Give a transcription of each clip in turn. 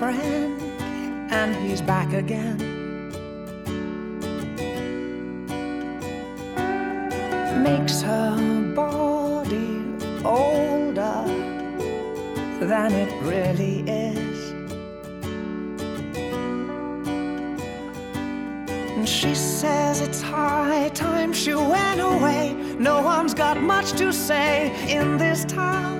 friend, and he's back again. Makes her body older than it really is. And she says it's high time she went away. No one's got much to say in this town.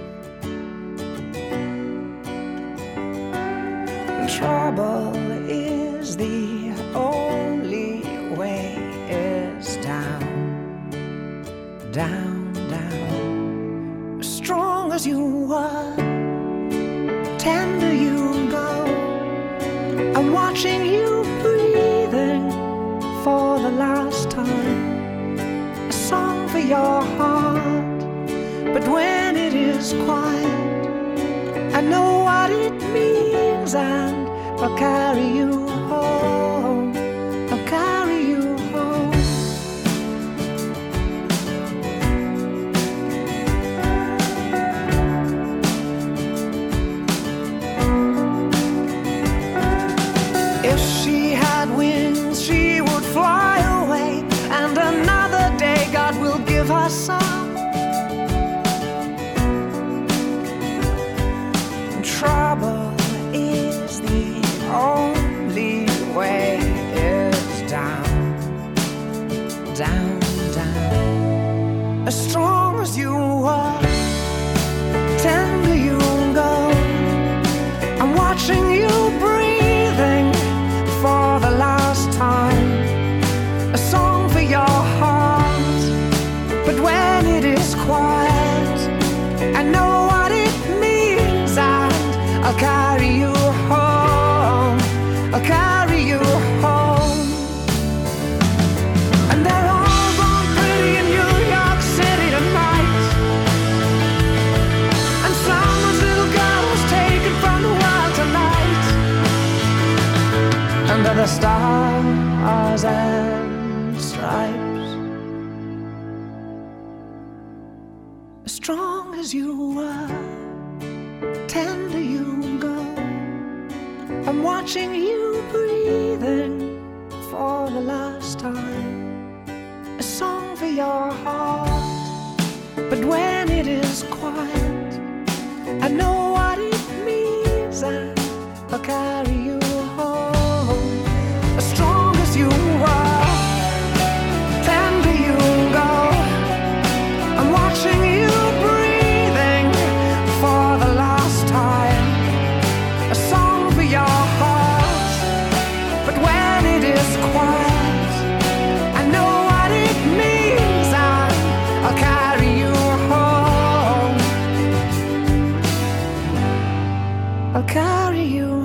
Trouble is the only way is down, down, down. As strong as you were, tender you go. I'm watching you breathing for the last time. A song for your heart, but when it is quiet, I know what it means, and I'll carry you home. I'll carry you home. If she had wings, she would fly away, and another day God will give her some. Trouble is the only way is down, down, down. As strong as you were, tender you go. I'm watching you breathing for the last time. A song for your heart, but when it is quiet, I know what it means, and I'll carry you home. I'll carry you home. And they're all born pretty in New York City tonight. And someone's little girl was taken from the world tonight. Under the stars and stripes, as strong as you were, tender you go. I'm watching you breathing for the last time. A song for your heart, but when it is quiet, I know what it means, and I'll carry you home. As strong as you were, tender you go. I'm watching you breathing for the last time. A song for your heart, but when it is quiet, I know what it means, and I'll carry you home. I'll carry you